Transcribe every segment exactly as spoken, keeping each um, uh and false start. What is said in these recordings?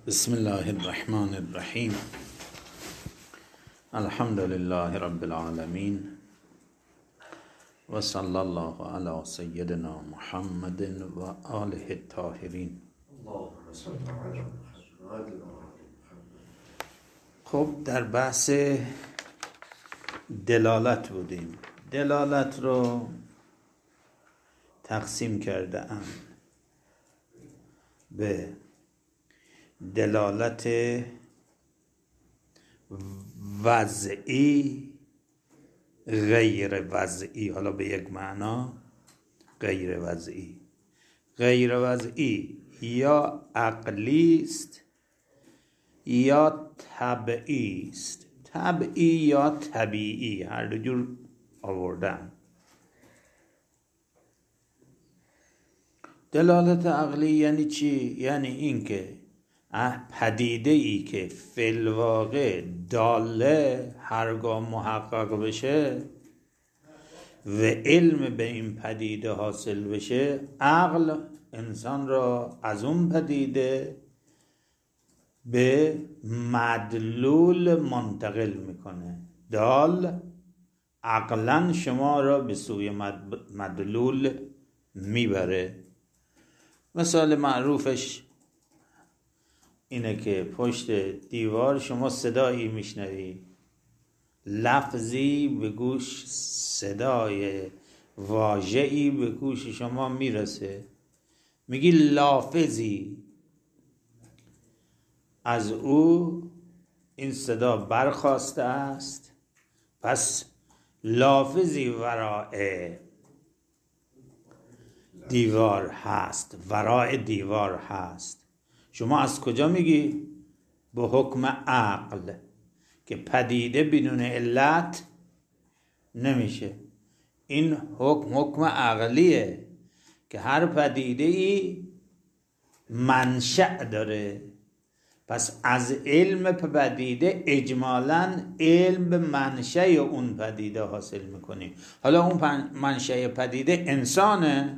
بسم الله الرحمن الرحیم. الحمد لله رب العالمین و صلی الله علی سیدنا محمد و آله الطاهرین. خب در بحث دلالت بودیم. دلالت رو تقسیم کرده ام به دلالت وضعی، غیر وضعی. حالا به یک معنا غیر وضعی. غیر وضعی یا عقلی است یا طبعی است. طبعی یا طبیعی، هر دو جور آوردن. دلالت عقلی یعنی چی؟ یعنی این که پدیده ای که فی الواقع داله هرگاه محقق بشه و علم به این پدیده حاصل بشه، عقل انسان را از اون پدیده به مدلول منتقل میکنه. دال عقلا شما را به سوی مدلول میبره. مثال معروفش اینه که پشت دیوار شما صدایی میشنوی، لفظی به گوش، صدای واژه‌ای به گوش شما میرسه، میگی لافظی از او این صدا برخاسته است، پس لافظی ورای دیوار هست، ورای دیوار هست. شما از کجا میگی؟ به حکم عقل که پدیده بدون علت نمیشه. این حکم حکم عقلیه که هر پدیده ای منشأ داره. پس از علم پدیده اجمالاً علم به منشأ اون پدیده حاصل میکنیم. حالا اون منشأ پدیده انسانه،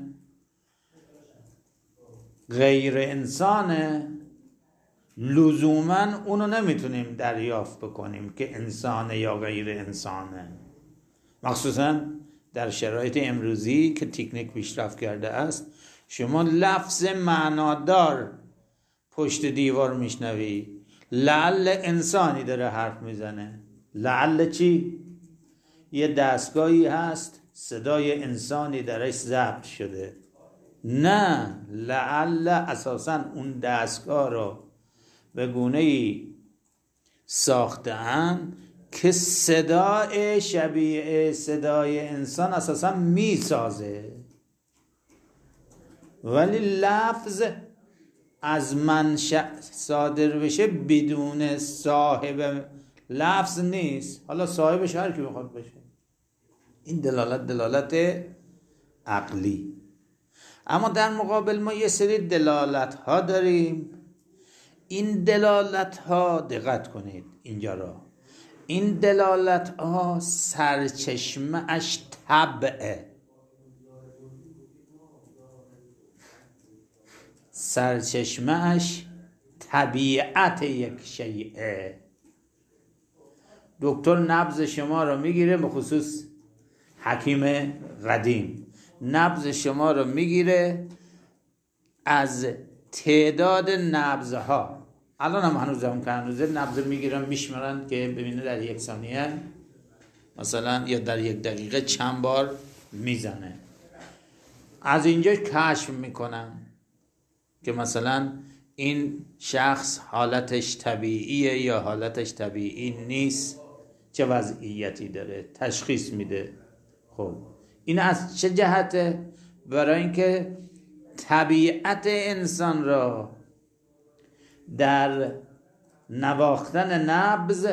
غیر انسانه، لزوما اونو نمیتونیم دریافت بکنیم که انسانه یا غیر انسانه. مخصوصا در شرایط امروزی که تکنیک پیشرفت کرده است، شما لفظ معنادار پشت دیوار میشنوی، لعل انسانی داره حرف میزنه. لعل چی؟ یه دستگاهی هست صدای انسانی درش ضبط شده. نه، لعل اساساً اون دستگاه رو به گونه‌ای ساخته‌اند که صدای شبیه صدای انسان اساساً میسازه، ولی لفظ از منشأ صادر بشه بدون صاحب لفظ نیست. حالا صاحبش هر کی بخواد بشه. این دلالت دلالت عقلی. اما در مقابل ما یه سری دلالت ها داریم. این دلالت ها، دقت کنید اینجا را، این دلالت ها سرچشمه اش طبعه. سرچشمه اش طبیعت یک شیء. دکتر نبض شما را میگیره، به خصوص حکیم قدیم نبض شما را میگیره از تعداد نبضها. الان هم هنوز هم که هنوزه نبض میگیرن میشمرن که ببینه در یک ثانیه مثلا یا در یک دقیقه چند بار میزنه. از اینجا کشف میکنن که مثلا این شخص حالتش طبیعیه یا حالتش طبیعی نیست، چه وضعیتی داره، تشخیص میده. خب این از چه جهته؟ برای اینکه طبیعت انسان را در نواختن نبض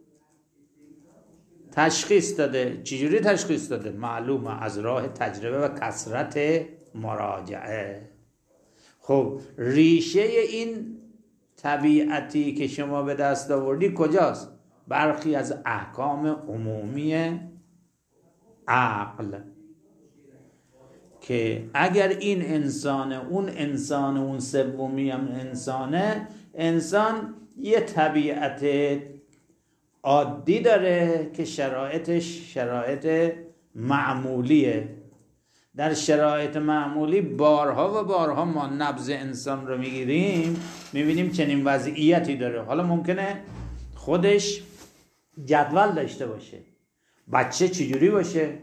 تشخیص داده. چجوری تشخیص داده؟ معلومه، از راه تجربه و کثرت مراجعه. خب ریشه این طبیعتی که شما به دست آوردی کجاست؟ برخی از احکام عمومی عقل که اگر این انسان اون انسان اون سومی هم انسانه، انسان یه طبیعت عادی داره که شرایطش شرایط معمولیه. در شرایط معمولی بارها و بارها ما نبض انسان رو میگیریم، میبینیم چنین وضعیتی داره. حالا ممکنه خودش جدول داشته باشه، بچه چجوری باشه،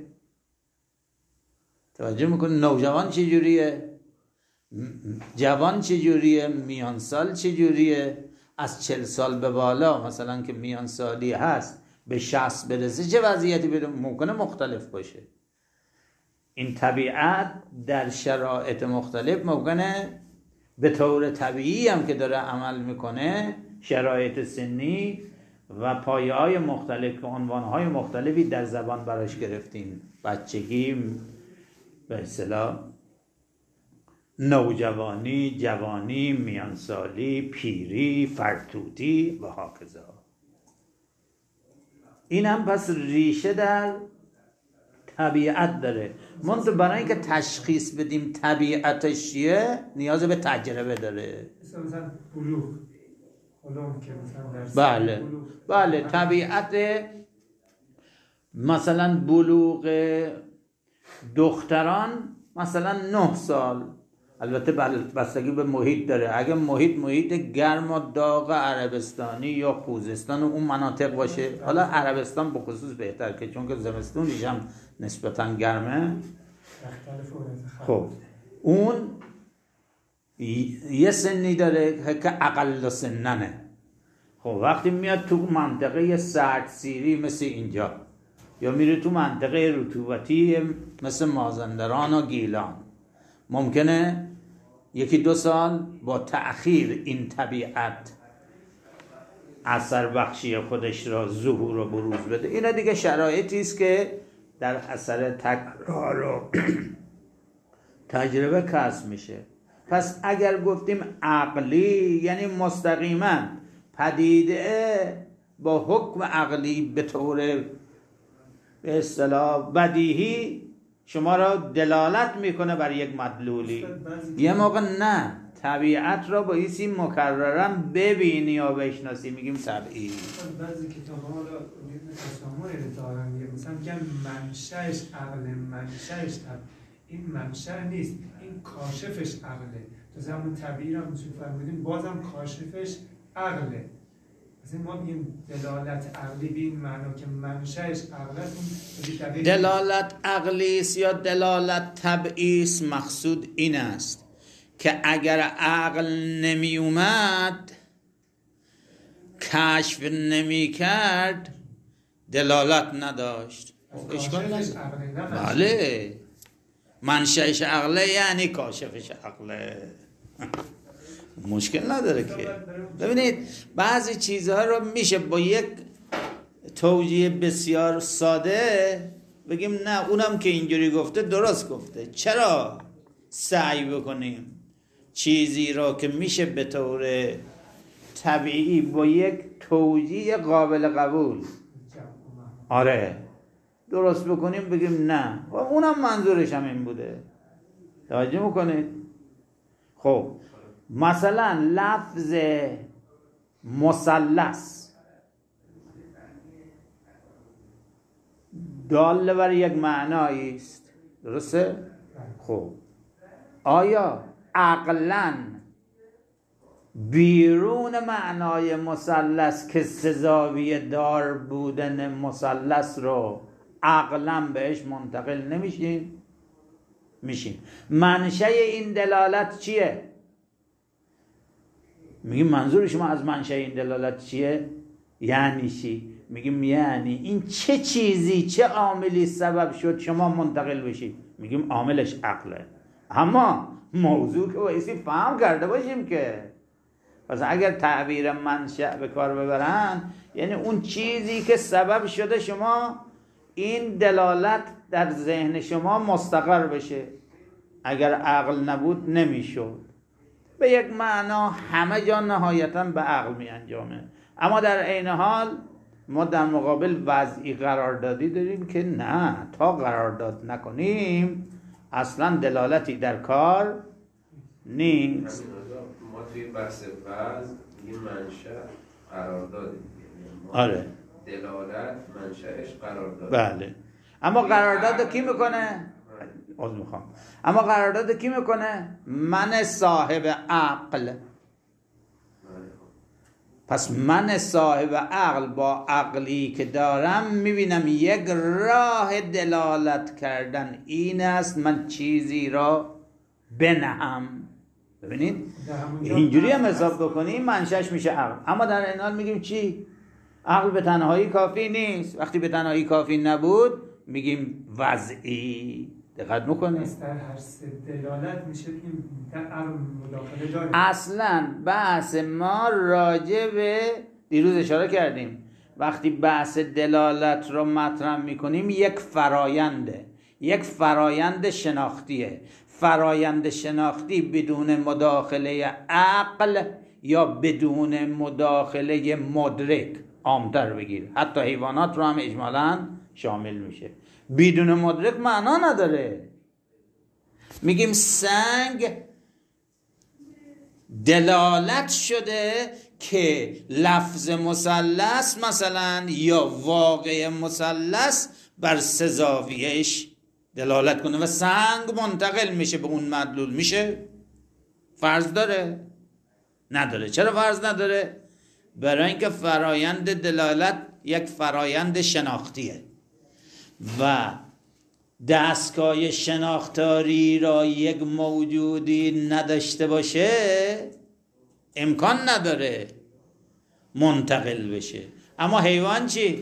توجه میکنه، نوجوان چجوریه، جوان چجوریه، میان سال چجوریه، از چل سال به بالا مثلا که میان سالی هست به شصت برسه چه وضعیتی بده، ممکنه مختلف باشه. این طبیعت در شرایط مختلف ممکنه به طور طبیعی هم که داره عمل میکنه، شرایط سنی و پایه های مختلف، عنوان های مختلفی در زبان براش گرفتیم، بچگی، به اصطلاح نوجوانی، جوانی، میانسالی، پیری، فرتوتی و هاکذا. این هم پس ریشه در طبیعت داره. منطقه برای اینکه تشخیص بدیم طبیعتش چیه نیاز به تجربه داره. مثلا بلوغ حالا که مثلا در بله بله طبیعت مثلا بلوغ دختران مثلا نه سال، البته بستگی به محیط داره. اگه محیط محیط گرم و داغ عربستانی یا خوزستان و اون مناطق باشه، حالا عربستان به خصوص بهتر که چون که زمستونش هم نسبتا گرمه، خب اون یه سنی داره که اقل سننه. خب وقتی میاد تو منطقه سرد سیری مثل اینجا، یا میره تو منطقه رطوبتی مثل مازندران و گیلان، ممکنه یکی دو سال با تأخیر این طبیعت اثر بخشی خودش را ظهور و بروز بده. اینا دیگه شرایطی است که در اثر تکرار و تجربه کسب میشه. پس اگر گفتیم عقلی یعنی مستقیما پدیده با حکم عقلی به طور به اصطلاح بدیهی شما را دلالت میکنه بر یک مدلولی. یه موقع نه، طبیعت را با ایسی مکررم ببینی یا بشناسی میگیم طبیعی. بعضی کتاب ها را تسامح دارن، مثلا میگن منشأش عقله، منشأش عقل. این منشأ نیست، این کاشفش عقله. تو زمان طبیعی را میشون فرمودیم بازم کاشفش عقله. مثلا ما بگیم دلالت عقلی به این معنا که منشأش عقله. دلالت عقلی است یا دلالت طبعی است، مقصود این است که اگر عقل نمی اومد، کشف نمی کرد، دلالت نداشت. اشکال نداره. بله، منشأش عقله یعنی کاشفش عقله. مشکل نداره که. ببینید بعضی چیزها رو میشه با یک توجیه بسیار ساده بگیم نه اونم که اینجوری گفته درست گفته. چرا سعی بکنیم چیزی را که میشه به طور طبیعی با یک توجیه قابل قبول آره درست بکنیم، بگیم نه و اونم منظورش هم این بوده. توجه میکنید؟ خب مثلا لفظ مثلث دال بر یک معنایی است، درسته؟ خب آیا عقلاً بیرون معنای مثلث که سزاویه دار بودن مثلث رو عقلاً بهش منتقل نمیشیم؟ میشیم. منشأ این دلالت چیه؟ میگیم منظور شما از منشأ این دلالت چیه؟ یعنی چی؟ میگیم یعنی این چه چیزی، چه عاملی سبب شد شما منتقل بشید؟ میگیم عاملش عقله. اما موضوع که بایستی فهم کرده باشیم که. پس اگر تعبیر منشأ به کار ببرن یعنی اون چیزی که سبب شده شما این دلالت در ذهن شما مستقر بشه. اگر عقل نبود نمیشد. به یک معنا همه جا نهایتاً به عقل می انجامه. اما در عین حال ما در مقابل وضعی قراردادی داریم که نه، تا قرارداد نکنیم اصلا دلالتی در کار نیست. ما توی بحث وضع یه منشأ قرارداد دیگه. آره دلالت منشأش قرارداد. بله. اما قرارداد کی میکنه؟ عذر میخوام. اما قرارداد کی میکنه؟ من صاحب عقل. پس من صاحب عقل با عقلی که دارم میبینم یک راه دلالت کردن این است من چیزی را بنهم. ببینید اینجوری هم حساب بکنیم منشأش میشه عقل. اما در این حال میگیم چی؟ عقل به تنهایی کافی نیست. وقتی به تنهایی کافی نبود میگیم وضعی. دقت میکنید؟ پس در هر سه دلالت میشه که در عقل مداخله داره. اصلا بحث ما راجع به دیروز اشاره کردیم وقتی بحث دلالت رو مطرح میکنیم یک فراینده، یک فرایند شناختیه. فرایند شناختی بدون مداخله عقل یا بدون مداخله مدرک عامتر بگیر، حتی حیوانات رو هم اجمالاً شامل میشه. بدون مدرک معنا نداره. میگیم سنگ دلالت شده که لفظ مثلث مثلا یا واقع مثلث بر سه زاویه‌اش دلالت کنه و سنگ منتقل میشه به اون مدلول. میشه؟ فرض داره؟ نداره. چرا فرض نداره؟ برای اینکه فرایند دلالت یک فرایند شناختیه و دستگاه شناختاری را یک موجودی نداشته باشه امکان نداره منتقل بشه. اما حیوان چی؟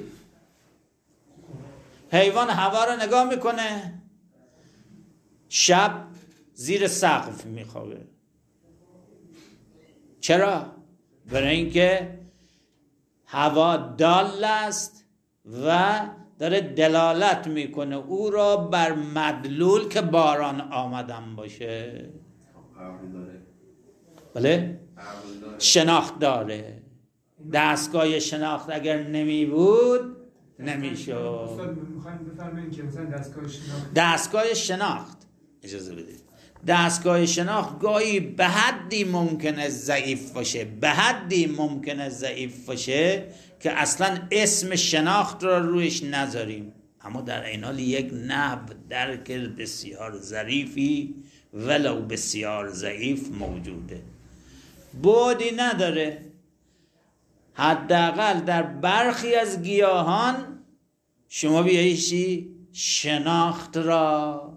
حیوان هوا رو نگاه میکنه، شب زیر سقف میخوابه. چرا؟ برای اینکه هوا دال است و داره دلالت میکنه او را بر مدلول که باران آمدن باشه. عقل داره. بله؟ عقل داره. شناخت داره. دستگاه شناخت اگر نمی بود نمیشد. استاد میخوایم بفرمایید که مثلا دستگاه شناخت دستگاه شناخت اجازه بدید. دستگاه شناخت گاهی به حدی ممکنه ضعیف باشه، به حدی ممکنه ضعیف باشه که اصلا اسم شناخت را رویش نذاریم، اما در این حال یک نحو درک بسیار ظریفی ولو بسیار ضعیف موجوده. بعدی نداره. حداقل در برخی از گیاهان شما بیاییشی شناخت را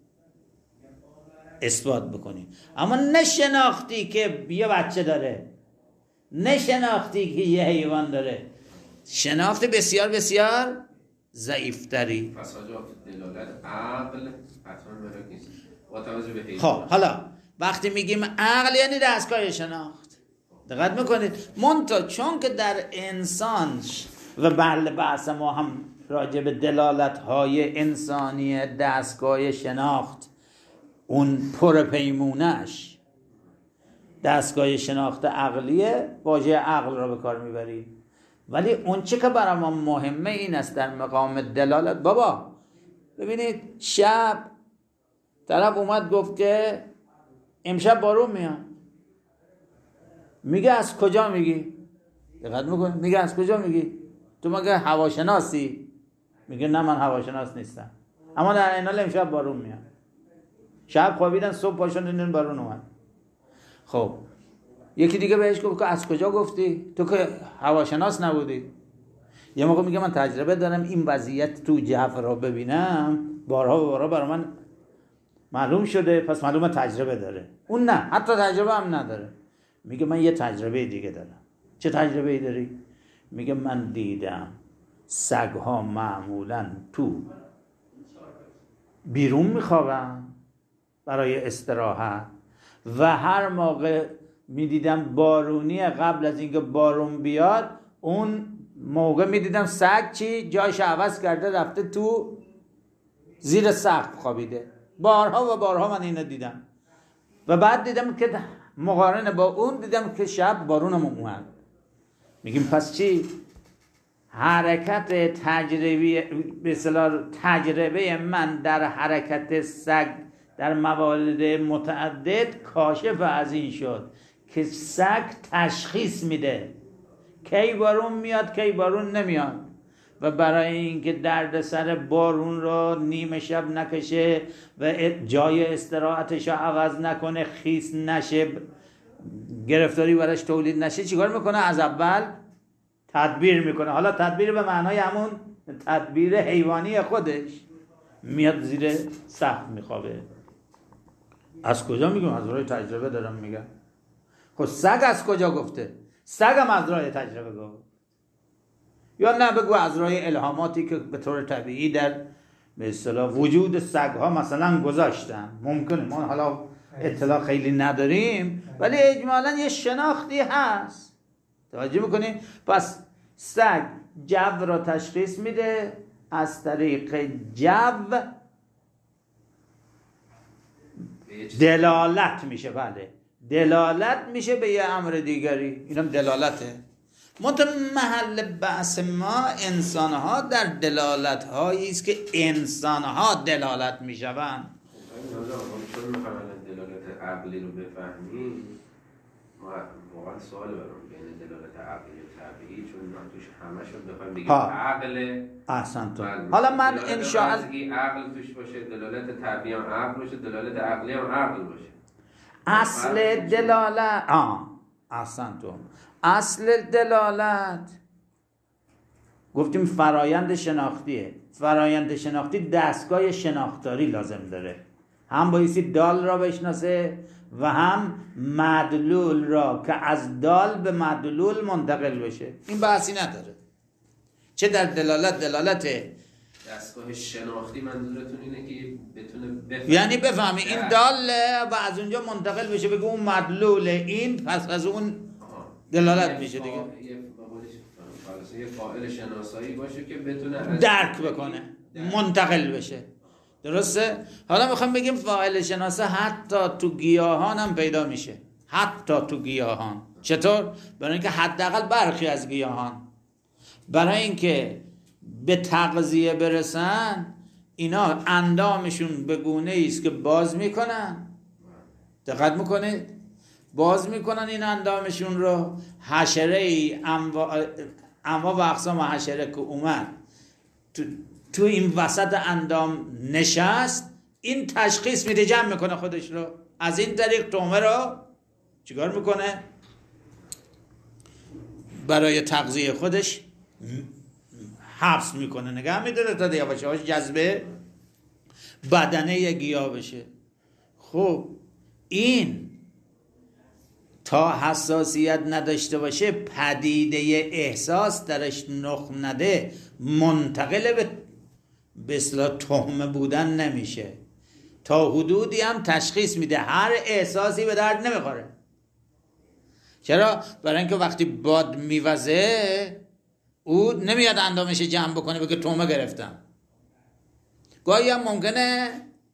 اثبات بکنی، اما نه شناختی که یه بچه داره، نه شناختی که یه حیوان داره، شناخت بسیار بسیار ضعیفتری. فساجات دلالت عقل حتما ملاک نیست با توجه به حیوان. خب حالا وقتی میگیم عقل یعنی دستگاه شناخت، دقت میکنید منتها چون که در انسان و بله بحث ما هم راجع به دلالت های انسانی دستگاه شناخت اون پرپیمونش دستگاه شناخت عقلیه، واژه عقل را به کار میبریم. ولی اون چه که برای ما مهمه این است در مقام دلالت. بابا ببینید شب طرف اومد گفت که امشب بارون میاد، میگه از کجا میگی؟ دقت میکنی؟ میگه از کجا میگی؟ تو مگه هواشناسی؟ میگه نه من هواشناس نیستم، اما در این حال امشب بارون میاد. شب خوابیدن صبح پاشون دیدن بارون اومد. خب یکی دیگه بهش گفت که از کجا گفتی؟ تو که هواشناس نبودی. یه موقع میگه من تجربه دارم این وضعیت تو جو را ببینم بارها و بارها برای من معلوم شده، پس معلومه تجربه داره. اون نه، حتی تجربه هم نداره. میگه من یه تجربه دیگه دارم. چه تجربه ای داری؟ میگه من دیدم سگ‌ها معمولاً تو بیرون میخوابن برای استراحت و هر موقع میدیدم بارونی قبل از اینکه بارون بیاد اون موقع میدیدم سگ چی جایش عوض کرده رفته تو زیر سقف خوابیده. بارها و بارها من اینو دیدم و بعد دیدم که مقارنه با اون دیدم که شب بارونم اومد. میگیم پس چی؟ حرکت تجربی به اصطلاح تجربه من در حرکت سگ در موارد متعدد کاشف از این شد که سگ تشخیص میده کی بارون میاد کی بارون نمیاد و برای اینکه درد سر بارون رو نیمه شب نکشه و جای استراحتش رو عوض نکنه، خیس نشه، گرفتاری براش تولید نشه، چیکار میکنه؟ از اول تدبیر میکنه. حالا تدبیر به معنای همون تدبیر حیوانی خودش، میاد زیر سقف میخوابه. از کجا میگم؟ از راه تجربه دارم میگم. خب سگ از کجا گفته؟ سگ هم از راه تجربه گفت، یا نه بگو از راه الهاماتی که به طور طبیعی در به اصطلاح وجود سگ ها مثلا گذاشتن. ممکنه ما حالا اطلاع خیلی نداریم ولی اجمالا یه شناختی هست. توجه میکنی؟ پس سگ جو را تشخیص میده، از طریق جو دلالت میشه. بله دلالت میشه به یه امر دیگری، اینم دلالته. منتها محل بحث ما انسانها در دلالت هایی است که انسانها دلالت میشوند. چون میخوایم دلالت عقلی رو بفهمیم، واقعا سوال برام بین دلالت عقلی و طبیعی، چون ما توش همشون بخوایم بگیم عقل. احسن تو. حالا من ان شاء الله عقل توش باشه، دلالت طبیعی هم عقل باشه، دلالت عقلی هم عقل باشه. اصل دلالت آه احسن تو. اصل دلالت گفتیم فرایند شناختیه. فرایند شناختی دستگاه شناختاری لازم داره، هم بایستی دال را بشناسه و هم مدلول را که از دال به مدلول منتقل بشه. این بحثی نداره. چه در دلالت دلالت دستگاه شناختی منظورتون اینه که بتونه بفهمه، یعنی بفهمی این داله و از اونجا منتقل بشه بگه اون مدلوله، این پس از اون دلالت میشه دیگه. یه فاعل شناسایی باشه که بتونه درک بکنه، منتقل بشه. درسته؟ حالا میخوام بگیم فاعل شناسه حتی تو گیاهان هم پیدا میشه. حتی تو گیاهان. چطور؟ برای اینکه حداقل برخی از گیاهان برای اینکه به تغذیه برسن اینا اندامشون به گونه‌ای است که باز میکنن. دقت میکنید؟ باز میکنن این اندامشون رو. حشره ای انواع انواع و اقسام حشره که اومد تو, تو این وسط اندام نشست، این تشخیص میده، جمع میکنه خودش رو. از این طریق تومه رو چیکار میکنه؟ برای تغذیه خودش حبس میکنه، نگه میداره تا یواش یواش جذب بدنه گیاه بشه. خب این تا حساسیت نداشته باشه، پدیده احساس درش نخ نده، منتقل به به اصطلاح تهمه بودن نمیشه. تا حدودی هم تشخیص میده، هر احساسی به درد نمیخوره. چرا؟ برای اینکه وقتی باد میوزه او نمیاد اندامش جمع بکنه بگه تهمه گرفتم. گاهی هم ممکنه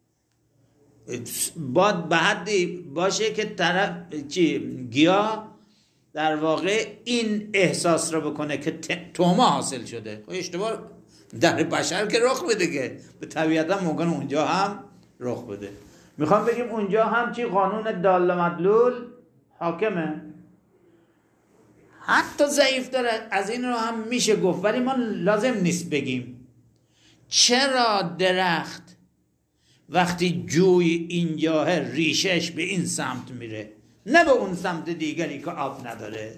باد به حدی باشه که طرف چی گیاه در واقع این احساس رو بکنه که تهمه حاصل شده. خب اشتباه در بشر که رخ بده، که به طبیعتا ممکنه اونجا هم رخ بده. میخوام بگیم اونجا هم چی قانون دال مدلول حاکمه. حتی ضعیف داره، از این رو هم میشه گفت، ولی ما لازم نیست بگیم. چرا درخت وقتی جوی اینجاه ریشش به این سمت میره نه به اون سمت دیگری که آب نداره؟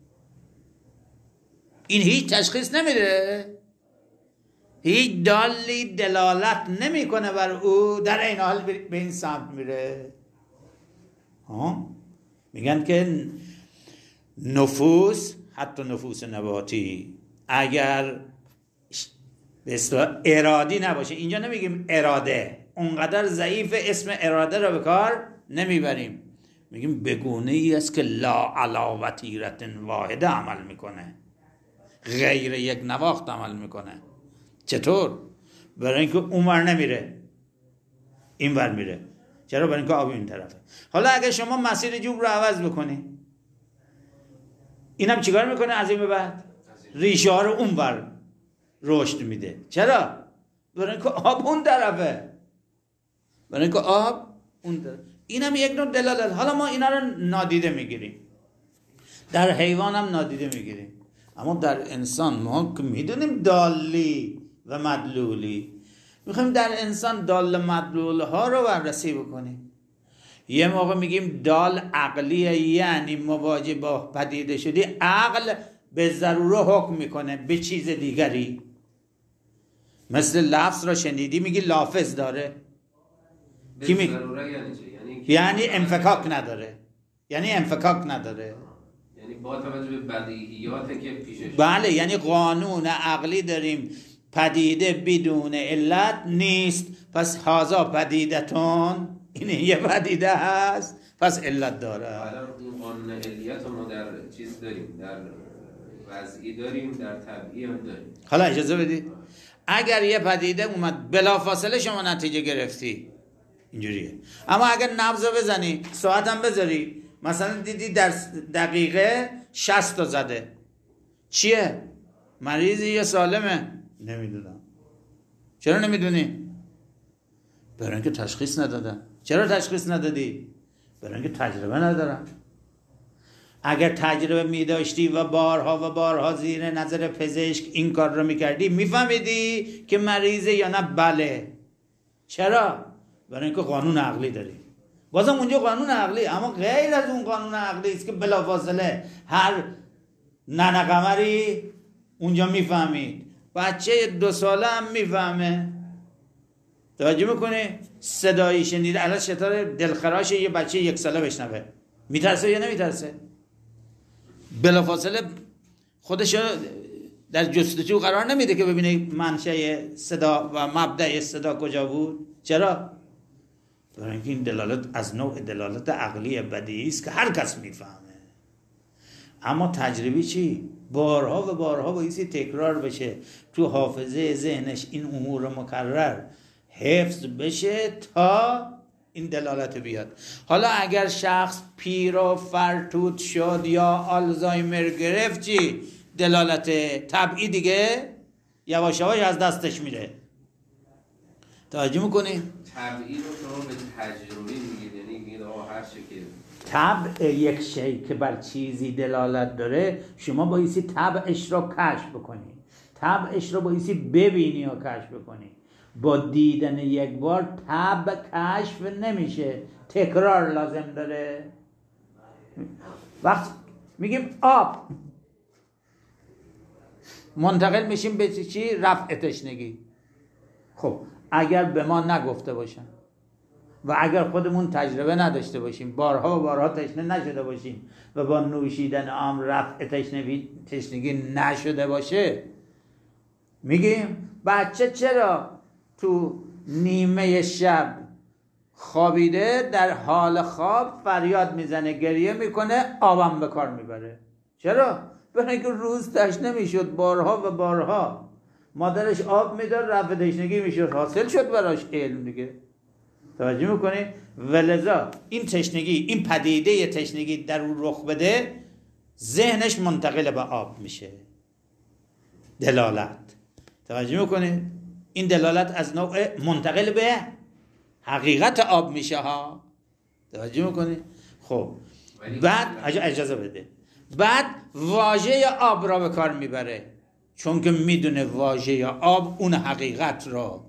این هیچ تشخیص نمیده، هیچ دالی دلالت نمیکنه بر او در این حال به این سمت میره. ها میگن که نفوس، حتی نفوس نباتی، اگر به اصطلاح ارادی نباشه، اینجا نمیگیم اراده، اونقدر ضعیف اسم اراده رو به کار نمیبریم، میگیم بگونه ای است که لا علا وتیرت واحده عمل میکنه، غیر یک نواخت عمل میکنه. چطور؟ برای اینکه اونور نمیره اینور میره. چرا؟ برای اینکه آب این طرفه. حالا اگه شما مسیر جوب رو عوض بکنی، اینم چیکار میکنه از این به بعد؟ ریشه ها رو اونور رشد میده. چرا؟ برای اینکه آب اون طرفه، برای اینکه آب اون اینم یک نوع دلالت. حالا ما اینا رو نادیده میگیریم، در حیوان هم نادیده میگیریم، اما در انسان ما که میدونیم دالی و مدلولی، میخوایم در انسان دال مدلول ها رو بررسی بکنیم. یه موقع میگیم دال عقلیه، یعنی مواجه با پدیده شدی عقل به ضروره حکم میکنه به چیز دیگری. مثل لفظ را شنیدی میگی لافظ داره، به می... ضروره یعنی چه؟ یعنی, یعنی انفکاک نداره، یعنی انفکاک نداره، یعنی با توجه به بدیهیاتی که پیشش. بله، یعنی قانون عقلی داریم پدیده بدون علت نیست، پس هازا پدیدتون، این یه پدیده هست پس علت داره. حالا این قانون علیت رو ما در چیز داریم، در وضعی داریم، در طبعی هم داریم. حالا اجازه بدید، اگر یه پدیده اومد بلافاصله شما نتیجه گرفتی اینجوریه، اما اگر نبض رو بزنی ساعت هم بذاری، مثلا دیدی در دقیقه شصت تا زده، چیه؟ مریضی یا سالمه؟ نمیدونم. چرا نمیدونی؟ برای اینکه تشخیص ندادن. چرا تشخیص ندادی؟ برای اینکه تجربه ندارم. اگر تجربه میداشتی و بارها و بارها زیر نظر پزشک این کار رو میکردی، میفهمیدی که مریضه یا نه؟ بله. چرا؟ برای اینکه قانون عقلی داری. بازم اونجا قانون عقلی، اما غیر از اون قانون عقلی است که بلافاصله هر ننه قمری اونجا میفهمید. بچه دو ساله هم میفهمه. توجه میکنی؟ صدایی شنیده الان شطور دلخراش یه بچه یک ساله بشنوه، میترسه یا نمیترسه؟ بلافاصله خودشو در جستجو قرار نمیده که ببینه منشأ صدا و مبدأ صدا کجا بود. چرا؟ برای اینکه این دلالت از نوع دلالت عقلی بدیهی است که هر کس میفهمه. اما تجربی چی؟ بارها و بارها بایستی تکرار بشه تو حافظه ذهنش، این امور مکرر حفظ بشه تا این دلالت بیاد. حالا اگر شخص پیر و فرتوت شد یا آلزایمر گرفت، چی؟ دلالت طبعی دیگه یواش یواش از دستش میره. توجه میکنی؟ طبعی رو شما به تجربی میگید، یعنی میگید آقا هر چه که طبع یک شی که بر چیزی دلالت داره، شما بایستی طبعش رو کشف بکنی، طبعش رو بایستی ببینی و کشف بکنی. با دیدن یک بار طبع کشف نمیشه، تکرار لازم داره. وقت میگیم آب، منتقل میشیم به چی؟ رفع تشنگی. خب اگر به ما نگفته باشن و اگر خودمون تجربه نداشته باشیم، بارها و بارها تشنه نشده باشیم و با نوشیدن آب رفع تشنگی تشنگی نشده باشه، میگیم بچه چرا تو نیمه شب خوابیده در حال خواب فریاد میزنه، گریه میکنه، آبم به کار میبره؟ چرا؟ برای اینکه روز تشنه میشد، بارها و بارها مادرش آب میداد، رفع تشنگی میشد، حاصل شد براش علم دیگه. توجه میکنی؟ ولذا این تشنگی، این پدیده تشنگی در اون رخ بده، ذهنش منتقل به آب میشه. دلالت، توجه میکنی؟ این دلالت از نوع منتقل به حقیقت آب میشه ها. توجه میکنی؟ خب بعد اجازه بده، بعد واژه آب را به کار میبره، چون که میدونه واژه آب اون حقیقت را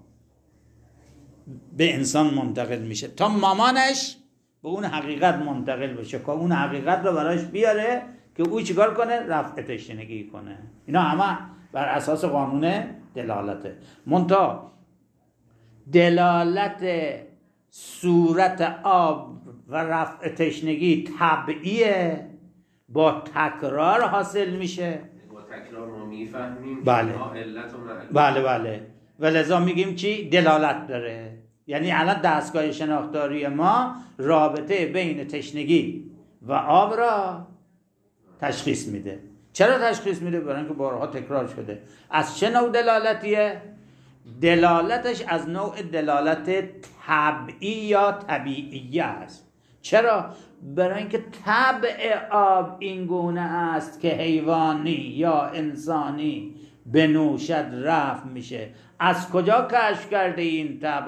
به انسان منتقل میشه تا مامانش به اون حقیقت منتقل بشه که اون حقیقت رو براش بیاره که او چیکار کنه؟ رفع تشنگی کنه. اینا همه بر اساس قانون دلالته. منتها دلالت صورت آب و رفع تشنگی طبعیه، با تکرار حاصل میشه. با تکرار ما میفهمیم بله. علت و معلوم. بله بله. ولذا میگیم چی؟ دلالت داره. یعنی الان دستگاه شناختاری ما رابطه بین تشنگی و آب را تشخیص میده. چرا تشخیص میده؟ برای اینکه بارها تکرار شده. از چه نوع دلالتیه؟ دلالتش از نوع دلالت طبعی یا طبیعی است. چرا؟ برای اینکه طبع آب این گونه است که حیوانی یا انسانی بنوشد رفع میشه. از کجا کشف کرده این طبع را؟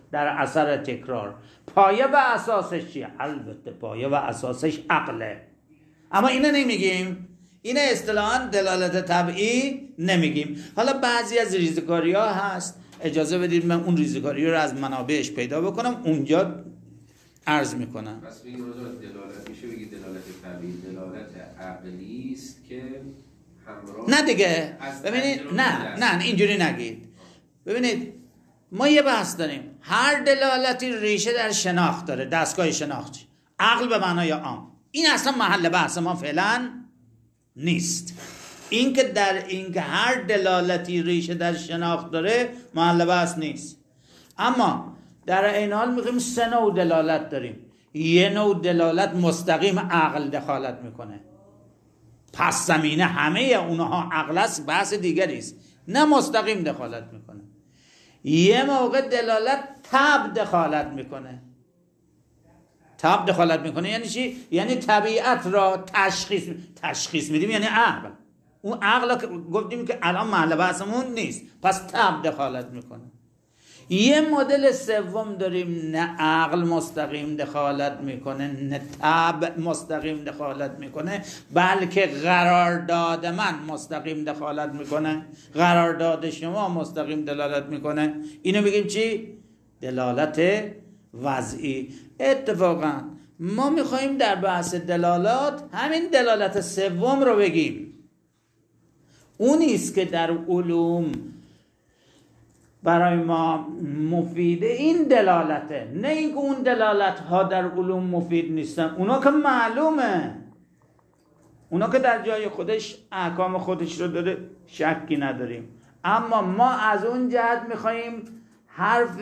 در اثر تکرار. پایه و اساسش چیه؟ البته پایه و اساسش عقله، اما اینو نمیگیم، این اصطلاحاً دلالت طبعی نمیگیم. حالا بعضی از ریزکاری ها هست، اجازه بدید من اون ریزکاری رو از منابعش پیدا بکنم، اونجا عرض میکنم. پس بگیم دلالت میشه بگید دلالت طبیعی دلالت عقلی است که همراه نه دیگه، ببینید نه نه اینجوری نگید. ببینید ما یه بحث داریم، هر دلالتی ریشه در شناخت داره، دستگاه شناخت، عقل به معنای عام. این اصلا محل بحث ما فعلا نیست. این که در این که هر دلالتی ریشه در شناخت داره محل بحث نیست. اما در این حال میگیم سه نوع دلالت داریم. یه نوع دلالت مستقیم عقل دخالت میکنه، پس زمینه همه اونها عقل است، بحث دیگری است، نه مستقیم دخالت میکنه. یه موقع دلالت تبع دخالت میکنه. تبع دخالت میکنه یعنی چی؟ یعنی طبیعت را تشخیص تشخیص میدیم، یعنی عقل. اون عقل که گفتیم که الان محل بحثمون نیست، پس تبع دخالت میکنه. یه مدل سوم داریم، نه عقل مستقیم دخالت میکنه، نه تبع مستقیم دخالت میکنه، بلکه قرارداد من مستقیم دخالت میکنه، قرارداد شما مستقیم دلالت میکنه. اینو بگیم چی؟ دلالت وضعی. اتفاقا ما میخواییم در بحث دلالات همین دلالت سوم رو بگیم، اونیست که در علوم برای ما مفیده. این دلالته، نه اینکه اون دلالت ها در علوم مفید نیستن، اونا که معلومه، اونا که در جای خودش احکام خودش رو داره، شکی نداریم. اما ما از اون جهت میخواییم حرف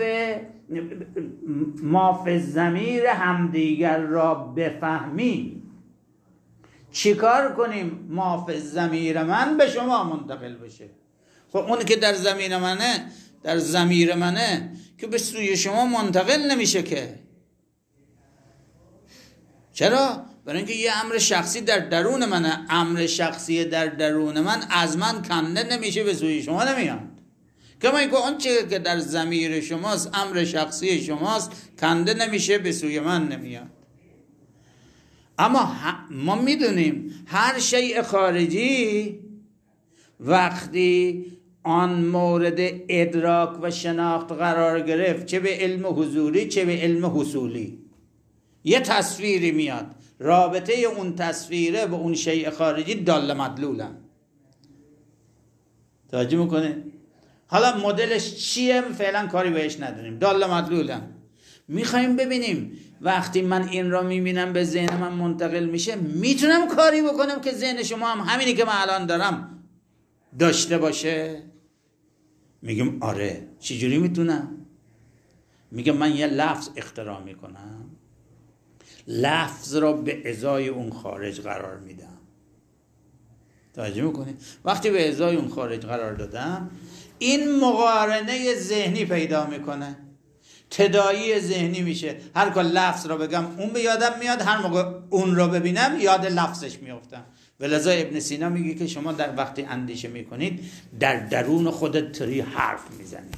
ما فی الضمیر همدیگر را بفهمیم. چیکار کنیم ما فی الضمیر من به شما منتقل بشه؟ خب اون که در ضمیر منه، در ضمیر منه که به سوی شما منتقل نمیشه که. چرا؟ برای اینکه یه امر شخصی در درون منه، امر شخصی در درون من از من کنده نمیشه، به سوی شما نمیاد. کما اینکه اون چیزی که در ضمیر شماست، امر شخصی شماست، کنده نمیشه، به سوی من نمیاد. اما ما میدونیم هر شیء خارجی وقتی آن مورد ادراک و شناخت قرار گرفت، چه به علم حضوری چه به علم حصولی، یه تصویری میاد، رابطه اون تصویره با اون شیء خارجی دال مدلولن. توجه میکنه؟ حالا مدلش چیه فعلا کاری بهش نداریم، دال مدلولن. میخوایم ببینیم وقتی من این را میبینم به ذهن من منتقل میشه، میتونم کاری بکنم که ذهن شما هم همینی که من الان دارم داشته باشه؟ میگم آره. چجوری میتونم؟ میگم من یه لفظ اختراع میکنم، لفظ را به ازای اون خارج قرار میدم. توجه میکنید؟ وقتی به ازای اون خارج قرار دادم، این مقارنه ذهنی پیدا میکنه، تداعی ذهنی میشه. هر کار لفظ را بگم اون به یادم میاد، هر موقع اون را ببینم یاد لفظش میافتم. ولذا ابن سینا میگه که شما در وقتی اندیشه میکنید در درون خودت تری حرف میزنید.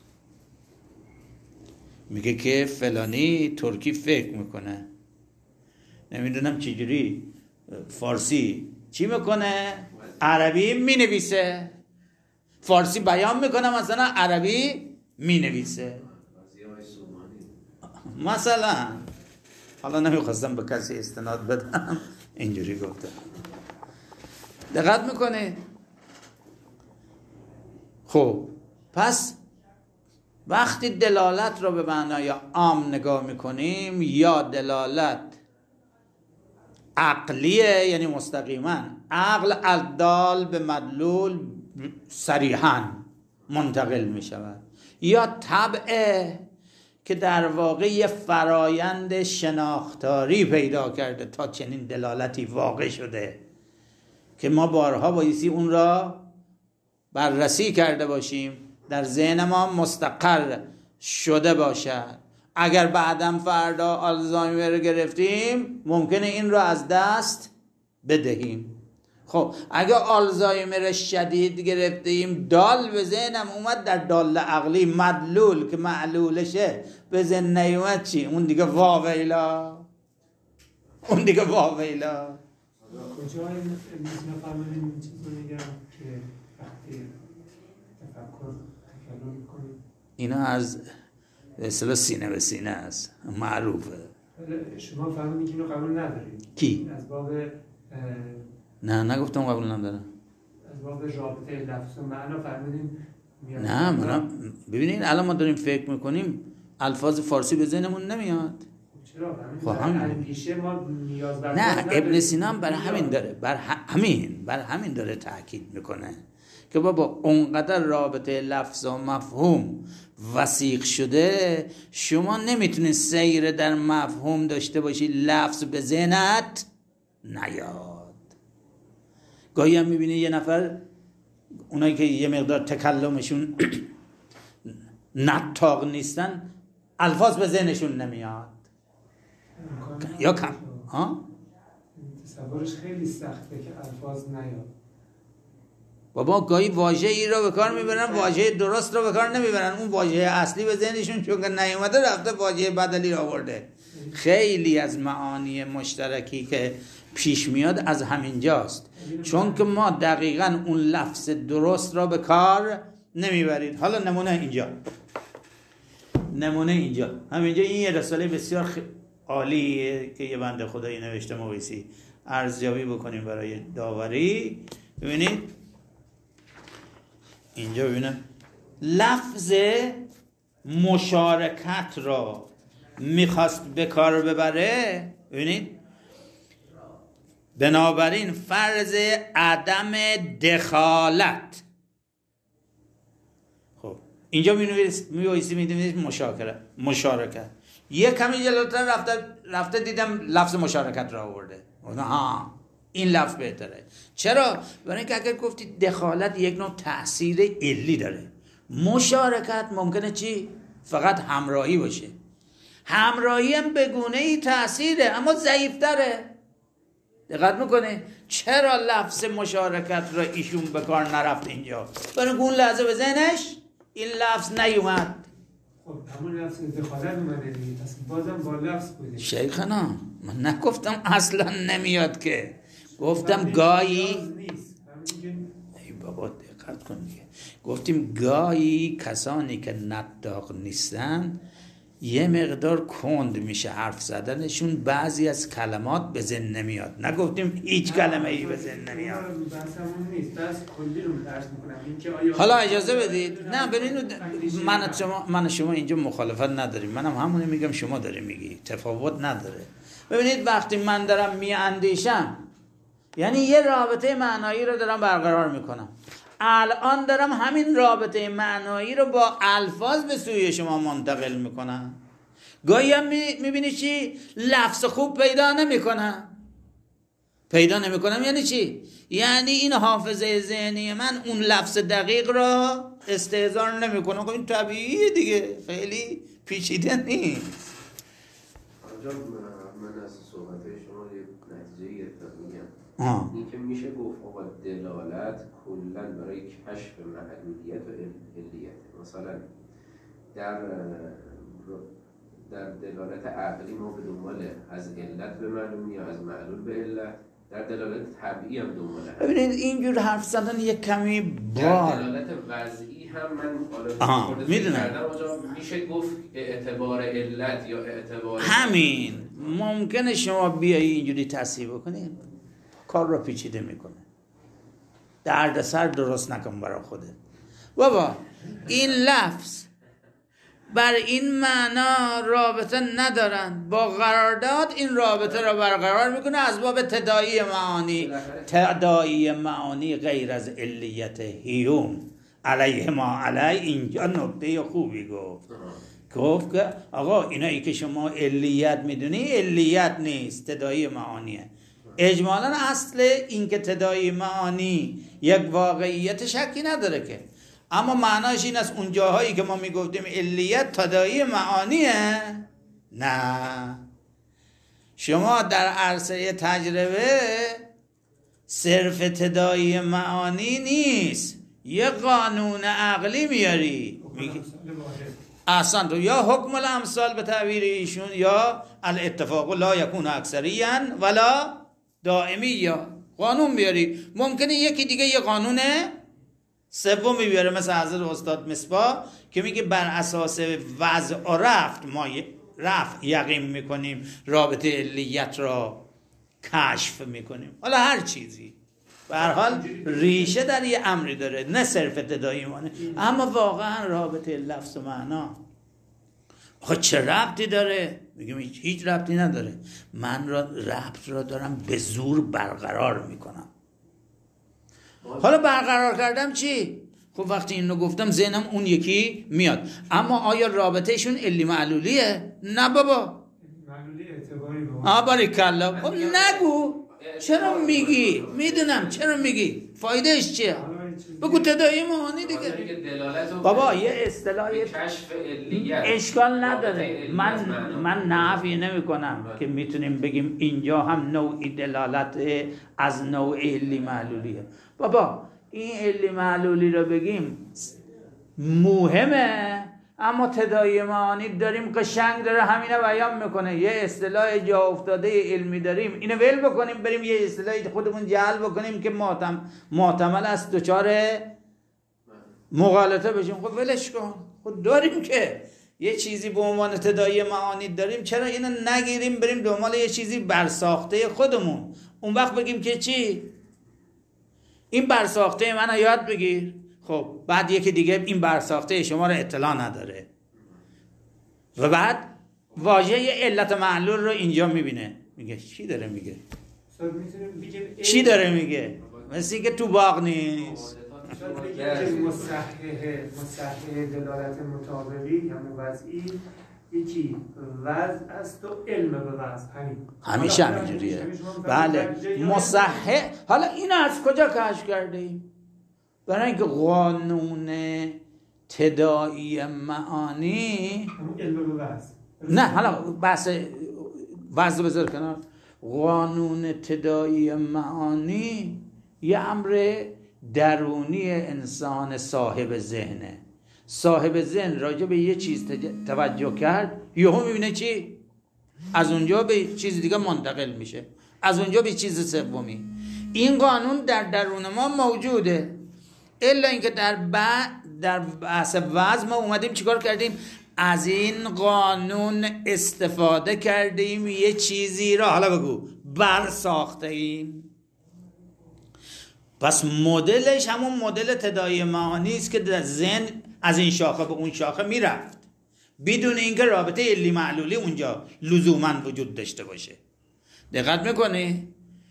میگه که فلانی ترکی فکر میکنه، نمیدونم چجوری فارسی چی میکنه، عربی مینویسه، فارسی بیان میکنه مثلا عربی مینویسه مثلا. حالا نمیخواستم به کسی استناد بدم، اینجوری گفته. دقت میکنه؟ خب پس وقتی دلالت رو به معنای عام نگاه میکنیم، یا دلالت عقلیه یعنی مستقیما عقل الدال به مدلول صریحا منتقل میشود، یا طبعه که در واقع یه فرایند شناختاری پیدا کرده تا چنین دلالتی واقع شده که ما بارها بایستی اون را بررسی کرده باشیم، در ذهن ما مستقر شده باشد. اگر بعدم فردا آلزایمر گرفتیم ممکنه این را از دست بدهیم. خب اگه آلزایمر شدید گرفتیم دال به ذهنم اومد در دال عقلی مدلول که معلولشه به ذهن نیومد چی؟ اون دیگه واویلا اون دیگه واویلا کجا میتونه فرمانیم این چیز رو میگم که وقتی تفکر تکلم میکنیم اینا از به اصطلاح سینه به سینه است معروفه. شما فرمانیم که اینو قبول ندارید کی؟ از باب نه نگفتم قبول ندارم. از باب رابطه لفظ و معنا فرمودین نه من ببینین الان ما داریم فکر میکنیم الفاظ فارسی به ذهنمون نمیاد. چرا؟ خب همین اندیشه ما نیاز بر نه ابن سینا هم بر همین داره بر همین بر همین داره تاکید میکنه که بابا اونقدر رابطه لفظ و مفهوم وثیق شده شما نمیتونی سیر در مفهوم داشته باشی لفظ به ذهنت نیاد. گاهی هم میبینی یه نفر اونایی که یه مقدار تکلمشون نطاق نیستن الفاظ به ذهنشون نمیاد یا کم ها؟ تصورش خیلی سخته که الفاظ نیاد. بابا گاهی واژه ای رو به کار میبرن واژه درست رو به کار نمیبرن اون واژه اصلی به ذهنشون چون که نیومده رفته واژه بدلی آورده. خیلی از معانی مشترکی که پیش میاد از همین جاست چون که ما دقیقاً اون لفظ درست را به کار نمیبرید. حالا نمونه اینجا نمونه اینجا همینجا این یه رساله بسیار خ... عالیه که یه بنده خدایی نوشته مویسی ارزیابی بکنیم برای داوری. ببینید اینجا ببینم لفظ مشارکت را میخواست به کار ببره. ببینید بنابراین فرض عدم دخالت. خب اینجا می‌نویسی می‌نویسی مشارکت مشارکت یه کمی جلوتر رفته رفته دیدم لفظ مشارکت را آورده. ها این لفظ بهتره. چرا؟ برای اینکه اگر گفتی دخالت یک نوع تأثیر علی داره مشارکت ممکنه چی؟ فقط همراهی باشه. همراهی هم به گونه‌ای تأثیره اما ضعیف‌تره. دقت میکنه چرا لفظ مشارکت را ایشون به کار نرفت اینجا؟ برای اون لحظه به ذهنش این لفظ نیومد. خب همون لفظ دخالت اومده دیگه پس بازم با لفظ بوده. شیخنا من نگفتم اصلا نمیاد که گفتم گاهی ای بابا دقت کن دیگه گفتیم گاهی کسانی که نطاق نیستن یه مقدار کند میشه حرف زدنشون بعضی از کلمات به ذهن نمیاد. نگفتیم هیچ کلمه ای به ذهن نمیاد. حالا اجازه بدید نه ببینید من شما من شما اینجا مخالفت نداریم منم همونی میگم شما داری میگی تفاوت نداره. ببینید وقتی من دارم میاندیشم یعنی یه رابطه معنایی رو دارم برقرار میکنم. الان دارم همین رابطه معنایی رو با الفاظ به سوی شما منتقل میکنم. گاهی هم میبینی چی؟ لفظ خوب پیدا نمیکنم. پیدا نمیکنم یعنی چی؟ یعنی این حافظه ذهنی من اون لفظ دقیق را استحضار نمیکنه. خب این طبیعیه دیگه خیلی پیچیده نیست. آنجا من از صحبت شما یه نتیجه گرفتم میگم این که میشه گفت آقا دلالت کلا برای کشف معلولیت و علیت. مثلا در در دلالت عقلی ما به دنبال از علت به معلوم یا از معلول به علت. در دلالت طبیعی هم دنباله. ببینید اینجور حرف زدن یک کمی بار. در دلالت وضعی هم من حالا میدونم میشه گفت اعتبار علت یا اعتبار همین ممکنه شما بیایی اینجوری تصحیح بکنید کار رو پیچیده میکنه. دردسر درست نکن برای خودت. بابا این لفظ بر این معنا رابطه ندارن با قرارداد این رابطه را برقرار میکنه از باب تداعی معانی. تداعی معانی غیر از علیت هیوم علیه ما علیه. اینجا نکته خوبی گفت گفت که آقا اینایی که شما علیت میدونی علیت نیست تداعی معانیه. اجمالاً اصل این که تداعی معانی یک واقعیت شکی نداره که اما معناش این است اون جاهایی که ما میگفتیم علیت تداعی معانیه. نه شما در عرصه تجربه صرف تداعی معانی نیست، یه قانون عقلی میاری میگی احسن تو یا حکم الامثال به تعبیر ایشون یا الاتفاق لا یکون اکثریا ولا دائمی، یا قانون بیاری. ممکنه یکی دیگه یه قانون سومی بیاره مثل حضرت استاد مصباح که میگه بر اساس وضع و رفت ما رفت یقین میکنیم، رابطه علیت را کشف میکنیم. حالا هر چیزی به هر حال ریشه در یه امری داره، نه صرف تداعی مانه، اما واقعا رابطه لفظ و معنا خب چه ربطی داره؟ میگم هیچ ربطی نداره. من را ربط را دارم به زور برقرار میکنم. حالا برقرار کردم چی؟ خب وقتی اینو گفتم ذهنم اون یکی میاد، اما آیا رابطهشون علی معلولیه؟ نه بابا، معلولی اعتباری به آ باریکلا. خب نگو، چرا میگی؟ میدونم چرا میگی، فایدهش چیه؟ بگو تداعی معانی دیگه. بابا یه اصطلاح کشف علیت اشکال نداره. من من نفی نمی کنم که میتونیم بگیم اینجا هم نوعی دلالت از نوع علی معلولیه. بابا این علی معلولی رو بگیم مهمه، اما تداعی معانی داریم قشنگ داره همینه بیان میکنه. یه اصطلاح جا افتاده علمی داریم، اینو ول بکنیم بریم یه اصطلاحی خودمون جعل بکنیم که محتم محتمل است دچار مغالطه بشیم. خب ولش کن، خب داریم که یه چیزی به عنوان تداعی معانی داریم، چرا اینو نگیریم بریم دنبال یه چیزی برساخته خودمون؟ اون وقت بگیم که چی؟ این برساخته منو یاد بگیر. خب بعد یکی دیگه این برساخته شما رو اطلاع نداره و بعد واژه علت معلول رو اینجا میبینه، میگه چی داره میگه؟ چی داره میگه؟ مثل که تو باغ نیست. مصحح مصحح دلالت مطابقی یا موضعی یکی وضع است و علم به وضع همین همیشه همینجوریه. بله مصحح. حالا این از کجا کشف کرده ایم؟ برای اینکه قانون تداعی معانی نه، حالا بحث وضع بذار کنار. قانون تداعی معانی یه امر درونی انسان صاحب ذهنه. صاحب ذهن راجع به یه چیز توجه کرد، یهو میبینه چی؟ از اونجا به چیز دیگه منتقل میشه، از اونجا به چیز سومی. این قانون در درون ما موجوده، الا اینکه در بعد در بحث وضع ما اومدیم چیکار کردیم؟ از این قانون استفاده کردیم، یه چیزی را حالا بگو بر ساخته ایم. پس مدلش همون مدل تداعی معانی است که در ذهن از این شاخه به اون شاخه میرفت بدون اینکه رابطه علی معلولی اونجا لزوما وجود داشته باشه. دقت میکنی؟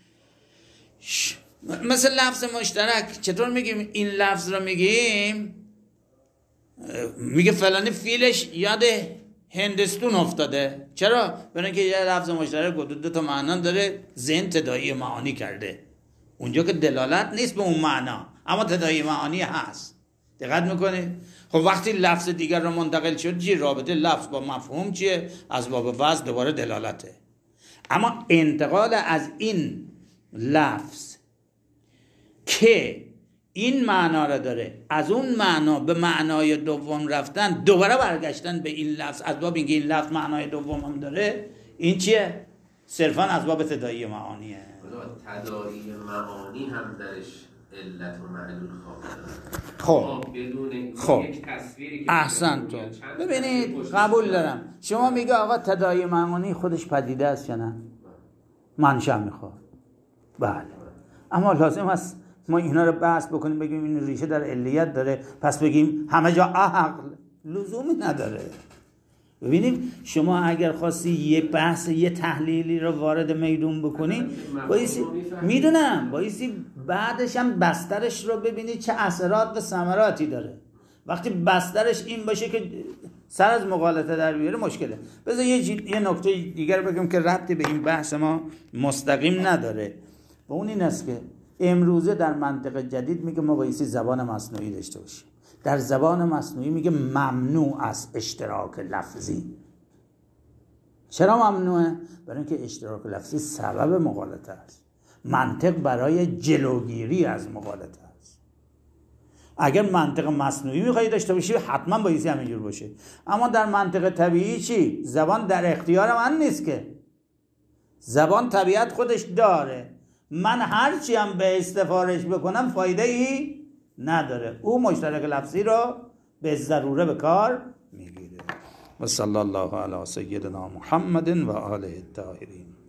مثل لفظ مشترک چطور میگیم؟ این لفظ رو میگیم میگه فلانی فیلش یاد هندستون افتاده. چرا؟ برای اینکه یه لفظ مشترک دو, دو تا معنا داره، ذهن تداعی معانی کرده اونجا که دلالت نیست به اون معنا، اما تداعی معانی هست. دقت میکنی؟ خب وقتی لفظ دیگر رو منتقل شد چی؟ رابطه لفظ با مفهوم چیه؟ از باب وضع دوباره دلالته. اما انتقال از این لفظ که این معنا را داره، از اون معنا به معنای دوم رفتن، دوباره برگشتن به این لفظ از باب اینکه این لفظ معنای دوم هم داره، این چیه؟ صرفا از باب تداعی معانیه. تداعی معانی هم درش علت و معلول خب بدون خب یک تصویری که احسن تو ببینید قبول دارم. شما میگه آقا تداعی معانی خودش پدیده است یا نه؟ منشأ میخواد. بله، اما لازم است ما اینا رو بحث بکنیم بگیم این ریشه در علیت داره پس بگیم همه جا عقل، لزومی نداره. ببینیم شما اگر خواستی یه بحث یه تحلیلی رو وارد میدون بکنی بایستی میدونم بایستی بعدش هم بسترش رو ببینی چه اثرات و ثمراتی داره. وقتی بسترش این باشه که سر از مغالطه در بیاره مشکله. بذار یه, جی... یه نکته دیگر بگم که ربطی به این بحث ما مستقیم نداره و اون این است که امروزه در منطق جدید میگه ما بایستی زبان مصنوعی داشته باشیم. در زبان مصنوعی میگه ممنوع است اشتراک لفظی. چرا ممنوعه؟ برای اینکه اشتراک لفظی سبب مغالطه است. منطق برای جلوگیری از مغالطه است. اگر منطق مصنوعی میخوایی داشته باشی حتما بایستی همینجور باشه، اما در منطق طبیعی چی؟ زبان در اختیار من نیست که، زبان طبیعت خودش داره، من هرچی هم به سفارش بکنم فایده ای نداره، او مشترک لفظی رو به ضروره به کار میگیره. و صلی الله علی سیدنا محمد و آله الطاهرین.